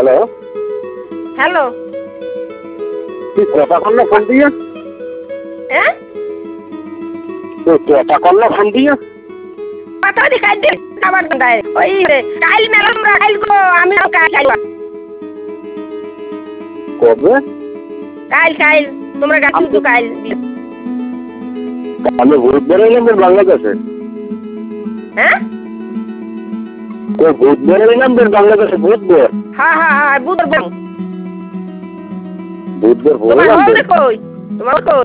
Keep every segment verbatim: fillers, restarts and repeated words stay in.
hello hello তুই কথা কর না ফোন দিয়ে হ্যাঁ তুই কথা কর না ফোন দিয়ে কথা দি খাই দে আবার দাই ওই রে কাল মেলা তোমরা কাল গো আমি কাল খাইবা কবে কাল কাল তোমরা গাছ তো কাল আমি ভোট বেরোলাম বাংলাদেশে হ্যাঁ ভোট বেরোলাম বাংলাদেশে বুধবার হ্যাঁ হ্যাঁ হ্যাঁ বুধবার বুধবার তোমার বললাম হল কই তোমার কই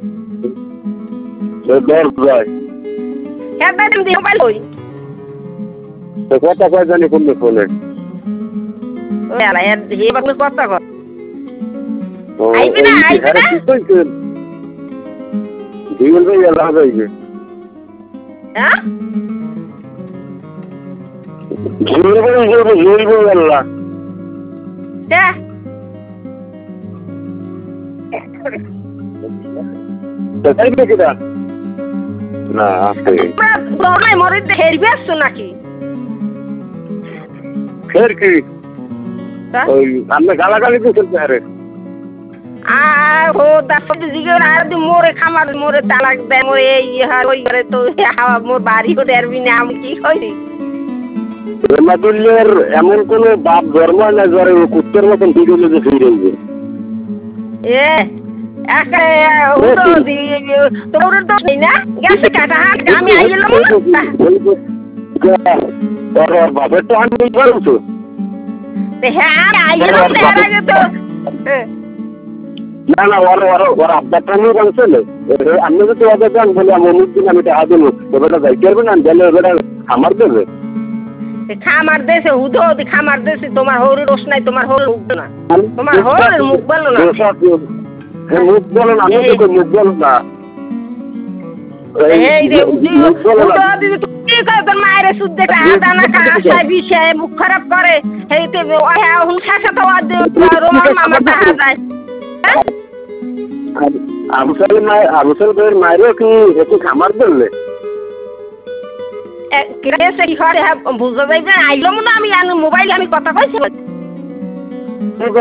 দর যায় হ্যাঁ দাদা তুমি মোবাইল কই তো কথা কয় জানি কোন ফোনে ওই আলা এর হে বাকলে কথা কর ও আইবে না আইবে না জীবন ভাই এলা যাইবে হ্যাঁ জীবন ভাই যাবে জীবন ভাই এলা হ্যাঁ তো যাইবে কিনা না আছে তোমরা মরিতে হেরবে আসছো নাকি ফের কি ওই আমরা গালাগালি তো চলতে আরে আ ও দাসব দিকে আর দি মোরে খামার মোরে তালাক দে মোরে এই হার ওই করে তো হাওয়া মোর বাড়ি হতে আরবি না আমি কি কইছি রহমাতুল্লাহর এমন কোন বাপ ধর্ম না যারে কুত্তের মতন ভিডিও যে ফিরে যাবে এ একে হুতো দি তোর তো নেই না গেছে কাটা আমি আইলাম তোর বাপের তো আমি বলবো তো হ্যাঁ আমি আইলাম এর আগে তো না না ওর ওর ওর আব্বাটা নিয়ে বলছিল আমি যদি ওদের গান বলি আমি অনেকদিন আমি টাকা দেবো এবারটা যাইতে পারবে না গেলে এবারটা খামার দেবে খামার দেশে হুদো খামার দেশে তোমার হরু রোশ নাই তোমার হরু মুখ না তোমার হরুর মুখ বলো না মুখ বলো না আমি তো মুখ বলো না এই যে হুদো দিদি কি করে তোর মায়ের সুদ্ধে টাকা না কাঁসা বিষয় মুখ খারাপ করে এইতে হুন শাসা তো রোমান মামা দেখা যায় আবুসাল মায়ের আবুসাল ভাইয়ের মায়েরও কি একটু খামার ধরলে বুঝতে যাইবে আইলাম না আমি মোবাইলে আমি কথা কইছি